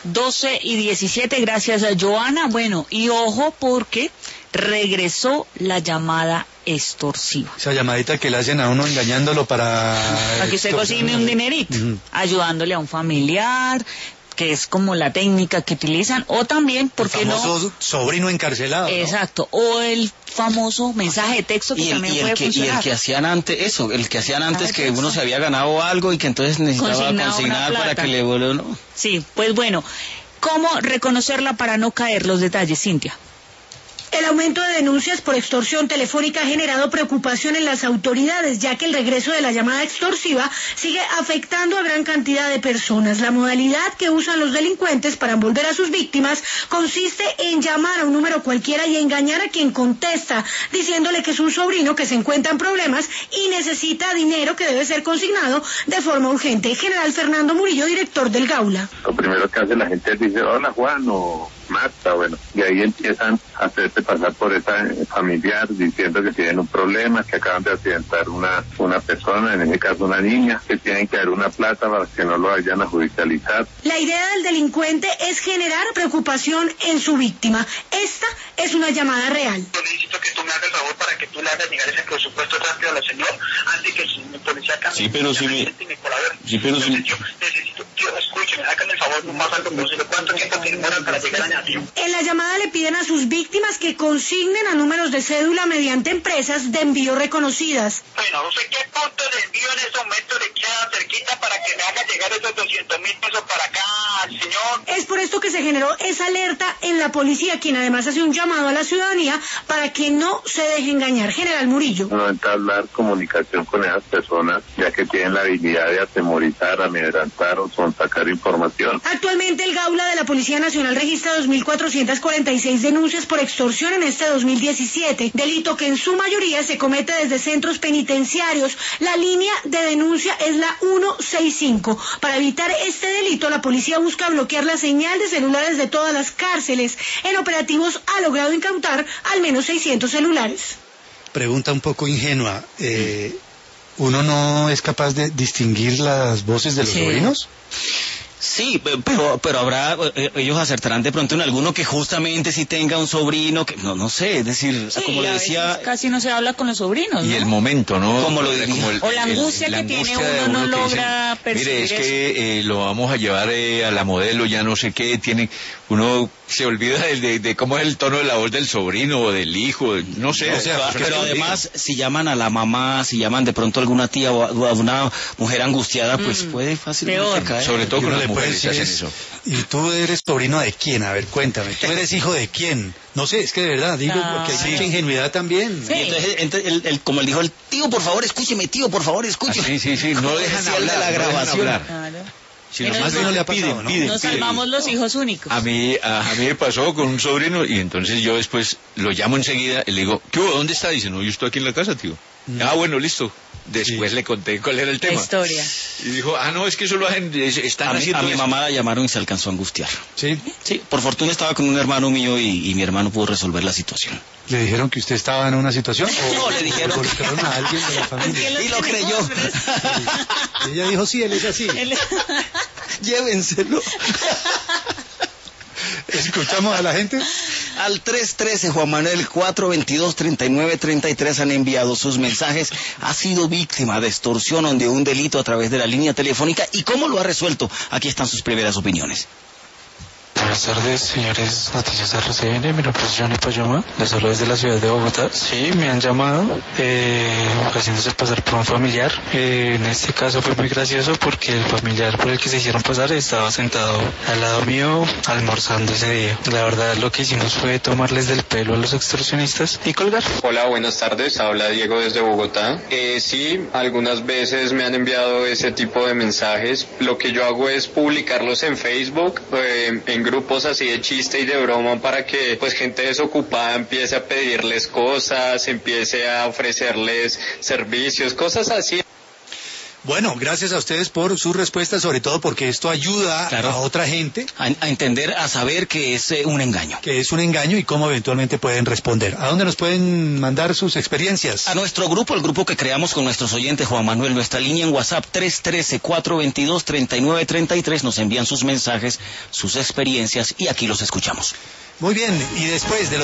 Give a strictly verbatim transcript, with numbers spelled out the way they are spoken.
doce y diecisiete, gracias a Joana. Bueno, y ojo porque regresó la llamada extorsiva. Esa llamadita que le hacen a uno engañándolo para... Para que usted cocine un dinerito, uh-huh. ayudándole a un familiar, que es como la técnica que utilizan, o también, ¿por qué no? El famoso sobrino encarcelado. Exacto, ¿no? O el famoso mensaje de texto que y el, también y puede el que, funcionar. Y el que hacían antes, eso, el que hacían antes ah, que uno se había ganado algo y que entonces necesitaba Consignado consignar para que le vuelvan, ¿no? Sí, pues bueno, ¿cómo reconocerla para no caer? Los detalles, Cintia. El aumento de denuncias por extorsión telefónica ha generado preocupación en las autoridades, ya que el regreso de la llamada extorsiva sigue afectando a gran cantidad de personas. La modalidad que usan los delincuentes para envolver a sus víctimas consiste en llamar a un número cualquiera y engañar a quien contesta, diciéndole que es un sobrino que se encuentra en problemas y necesita dinero que debe ser consignado de forma urgente. General Fernando Murillo, director del Gaula. Lo primero que hace la gente es decir, hola Juan, o Marta, bueno, y ahí empiezan a hacerse pasar por esa familiar diciendo que tienen un problema, que acaban de accidentar una una persona, en este caso una niña, que tienen que dar una plata para que no lo vayan a judicializar. La idea del delincuente es generar preocupación en su víctima. Esta es una llamada real. Yo necesito que tú me hagas el favor para que tú le hagas llegar ese presupuesto rápido a la señora antes que el policía cambie. Sí, pero si me... Sí, pero si... Yo necesito, tío, escúcheme, hágame el favor, no más algo posible. ¿Cuánto tiempo te demoran para llegar allá, tío? En la llamada le piden a sus víctimas que consignen a números de cédula mediante empresas de envío reconocidas. Bueno, no sé qué punto de envío en ese momento le queda cerquita para que me haga llegar esos doscientos mil pesos para acá, señor. Es por esto que se generó esa alerta en la policía, quien además hace un llamado a la ciudadanía para que no se deje engañar. General Murillo. No entablar comunicación con esas personas, ya que tienen la habilidad de atemorizar, amedrentar o sacar información. Actualmente el Gaula de la Policía Nacional registra dos mil cuatrocientas cuarenta y seis denuncias por extorsión en este dos mil diecisiete, delito que en su mayoría se comete desde centros penitenciarios. La línea de denuncia es la ciento sesenta y cinco. Para evitar este delito, la policía busca bloquear la señal de celulares de todas las cárceles. En operativos ha logrado incautar al menos seiscientos celulares. Pregunta un poco ingenua. Eh, ¿Uno no es capaz de distinguir las voces de los sí. sobrinos? Sí, pero pero habrá, ellos acertarán de pronto en alguno que justamente si tenga un sobrino, que no no sé, es decir, sí, como le decía... casi no se habla con los sobrinos, y ¿no? el momento, ¿no? Como lo diría. Como el, o la angustia el, el, que la angustia tiene uno, uno no logra dicen, percibir mire, es que eh, lo vamos a llevar eh, a la modelo, ya no sé qué, tiene... Uno se olvida de, de, de cómo es el tono de la voz del sobrino o del hijo, no sé. O sea, pero, pero además, si llaman a la mamá, si llaman de pronto a alguna tía o a, a una mujer angustiada, pues mm, puede fácilmente caer. Sobre todo con las mujeres hacen eso. ¿Y tú eres sobrino de quién? A ver, cuéntame. ¿Tú eres hijo de quién? No sé, es que de verdad, digo, ah, porque hay sí. mucha ingenuidad también. Sí. Y entonces, entonces el, el, como él dijo, el tío, por favor, escúcheme, tío, por favor, escúcheme. Ah, sí, sí, sí, no dejan hablar, la grabación. No claro. Si nomás no le piden, piden, piden. Nos salvamos los hijos únicos. A mí, a, a mí me pasó con un sobrino y entonces yo después lo llamo enseguida y le digo, ¿qué hubo? ¿Dónde está? Dice, no, yo estoy aquí en la casa, tío. Mm. Ah, bueno, listo. Después sí. le conté cuál era el tema. La historia. Y dijo, ah, no, es que eso lo hacen, están a, haciendo a mi eso. mamá la llamaron y se alcanzó a angustiar. ¿Sí? Sí, por fortuna estaba con un hermano mío y, y mi hermano pudo resolver la situación. ¿Le dijeron que usted estaba en una situación? ¿O no, le dijeron que... a alguien de la familia? Y lo creyó. Y ella dijo, sí, él es así. Él... Llévenselo. ¿Escuchamos a la gente? Al tres trece, Juan Manuel, cuatro veintidós, treinta y nueve treinta y tres han enviado sus mensajes. Ha sido víctima de extorsión o de un delito a través de la línea telefónica. ¿Y cómo lo ha resuelto? Aquí están sus primeras opiniones. Buenas tardes, señores Noticias R C N, mi nombre es Johnny Payoma, les hablo desde la ciudad de Bogotá. Sí, me han llamado, eh, haciéndose pasar por un familiar. Eh, en este caso fue muy gracioso porque el familiar por el que se hicieron pasar estaba sentado al lado mío almorzando ese día. La verdad lo que hicimos fue tomarles del pelo a los extorsionistas y colgar. Hola, buenas tardes, habla Diego desde Bogotá. Eh, sí, algunas veces me han enviado ese tipo de mensajes. Lo que yo hago es publicarlos en Facebook, eh, en grupos así de chiste y de broma para que pues gente desocupada empiece a pedirles cosas, empiece a ofrecerles servicios, cosas así. Bueno, gracias a ustedes por sus respuestas, sobre todo porque esto ayuda Claro. a otra gente A, a entender, a saber que es eh, un engaño. que es un engaño y cómo eventualmente pueden responder. ¿A dónde nos pueden mandar sus experiencias? A nuestro grupo, el grupo que creamos con nuestros oyentes, Juan Manuel, nuestra línea en WhatsApp tres uno tres, cuatro dos dos, tres nueve tres tres, nos envían sus mensajes, sus experiencias y aquí los escuchamos. Muy bien, y después de los